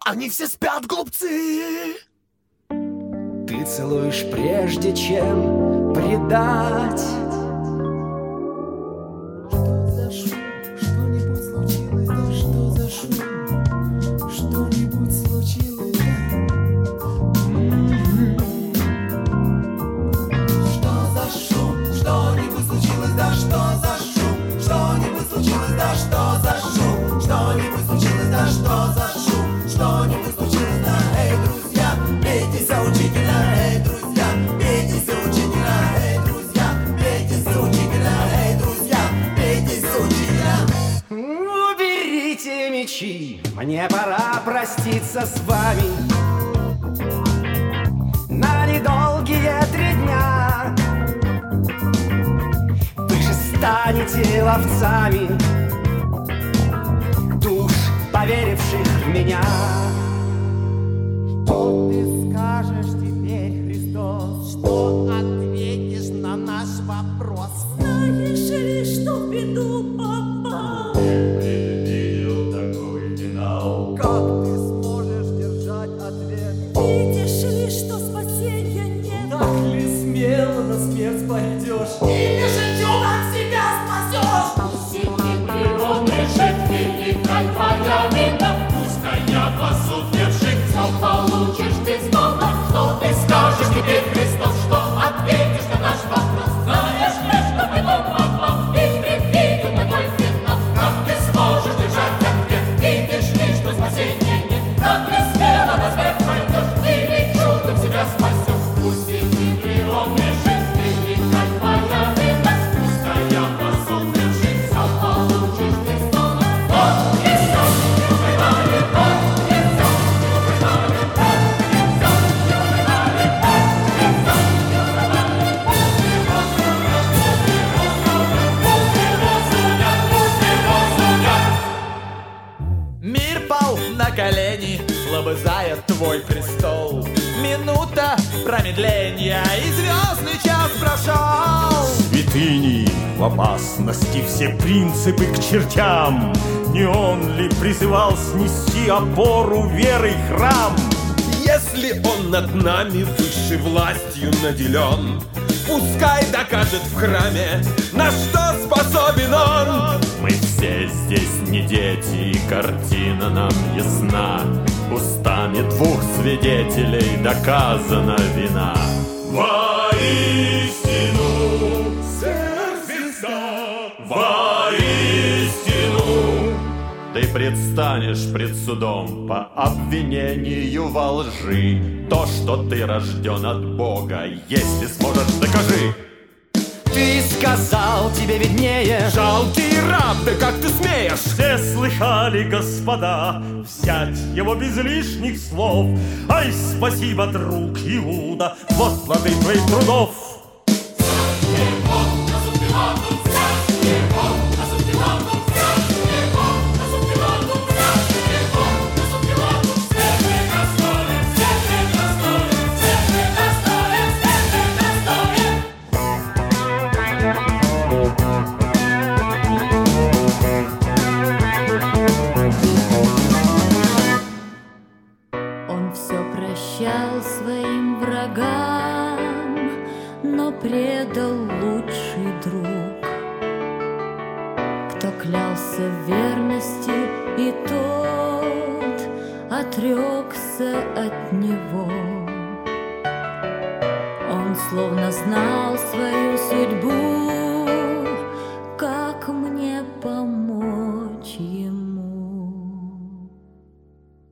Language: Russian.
Они все спят, глупцы. Ты целуешь прежде, чем предать. Что за шум? Что-нибудь случилось? Да что за шум? Что-нибудь случилось? Что за шум? Что-нибудь случилось? Да что за шум? Что-нибудь случилось? Да что за шум? Что-нибудь случилось? Да что за шум? Что-нибудь случилось? Да, эй, друзья, пейте за учителя, эй, друзья, пейте за учителя, эй, друзья, пейте за учителя, эй, друзья, пейте за учителя. Уберите мечи, мне пора проститься с вами на недолгие 3 дня. Вы же станете ловцами душ, поверивших в меня. Что ты скажешь теперь, Христос? Что ответишь на наш вопрос? Знаешь ли, что в беду попал? Предвидел такой финал. Как ты сможешь держать ответ? Видишь ли, что спасения нет? Так ли смело на смерть пойдешь? Или же чудом себя спасешь? Сиди природный жив, великая твоя вина. Пускай я пасут вершик, все получишь ты снова. Что ты скажешь теперь, Христос? Что ответишь на наш вопрос? Знаешь ли, что ты он попал и предвидел такой финал? Как ты сможешь держать ответ? Видишь ли, что спасения нет? Как ты смело на смерть пойдешь? Или чудом себя спасешь? Пусть сиди природный жив, великая твоя вина. Пускай я пасут вершик, все получишь ты снова. Он несет, не убивает, он несет, не убивает, он несет, не убивает, он несет, не убивает. Пусть его судят. Мир пал на колени, лобызая твой престол. Минута промедления, и звездный час прошел. Святыни в опасности, все принципы к чертям. Не он ли призывал снести опору веры храм? Если он над нами высшей властью наделен, пускай докажет в храме, на что способен он. Мы все здесь не дети, и картина нам ясна. Устами 2 свидетелей доказана вина. Воистину, воистину, ты предстанешь пред судом по обвинению во лжи. То, что ты рожден от Бога, если сможешь, докажи. Ты сказал, тебе виднее. Жалкий раб, да как ты смеешь? Все слыхали, господа, взять его без лишних слов. Ай, спасибо, друг Иуда, вот плоды твоих трудов. Он все прощал своим врагам, но предал лучший друг. Кто клялся в верности, и тот отрекся от него. Он словно знал свою судьбу